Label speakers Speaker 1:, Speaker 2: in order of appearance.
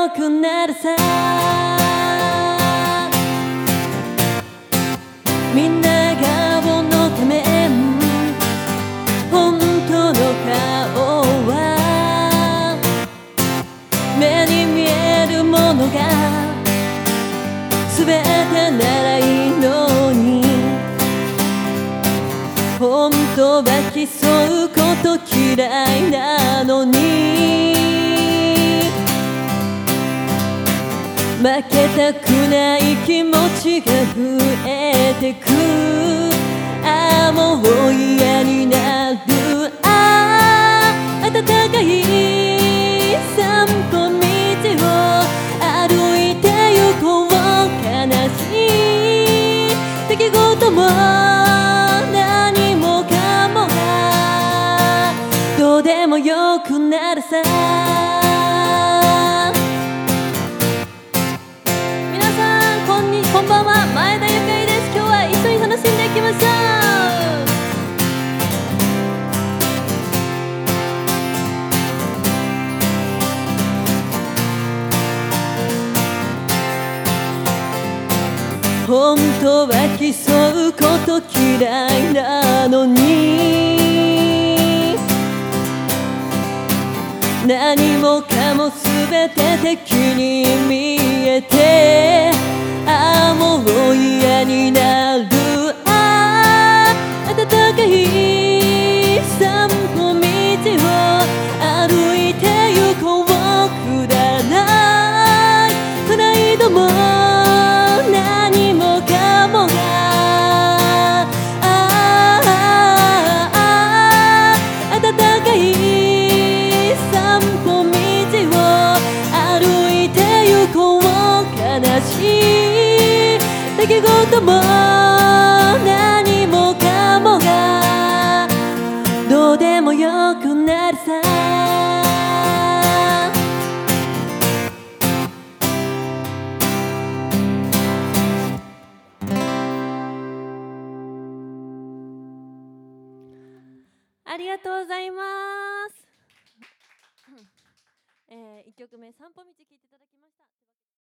Speaker 1: 良くなるさ。みんなが僕のため、本当の顔は目に見えるものが全てならいいのに、本当は競うこと嫌いなのに、負けたくない気持ちが増えてく。ああもう嫌になる。ああ暖かい散歩道を歩いてゆこう。悲しい出来事も何もかもがどうでもよくなるさ。こんばんは、前田ゆかりです。今日は一緒に楽しんでいきましょう。本当は競うこと嫌いなのに、何もかも全て敵に見えて、ああもう嫌になる。ああ暖かい散歩道を歩いてゆこう。くだらないプライドも何もかもが暖かい散歩道を歩いてゆこう。悲しい出来事も何もかもがどうでもよくなるさ。ありがとうございます。1曲目散歩道聴いていただき